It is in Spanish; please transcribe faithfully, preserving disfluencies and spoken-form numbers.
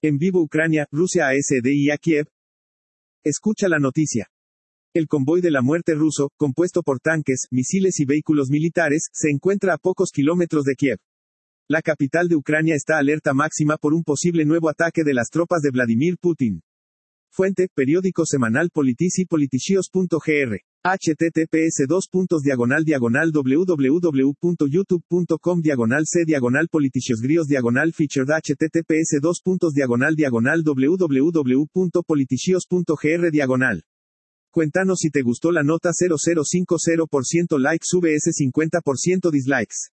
En vivo Ucrania, Rusia asedia Kiev. Escucha la noticia. El convoy de la muerte ruso, compuesto por tanques, misiles y vehículos militares, se encuentra a pocos kilómetros de Kiev. La capital de Ucrania está alerta máxima por un posible nuevo ataque de las tropas de Vladimir Putin. Fuente, periódico semanal Politici Politicios punto gr. https dos puntos diagonal diagonal www punto youtube punto com diagonal c diagonal politicios grios diagonal featured https dos puntos diagonal diagonal www punto politicios punto gr diagonal. Cuéntanos si te gustó la nota. Cero cero cinco cero por ciento likes vs cincuenta por ciento dislikes.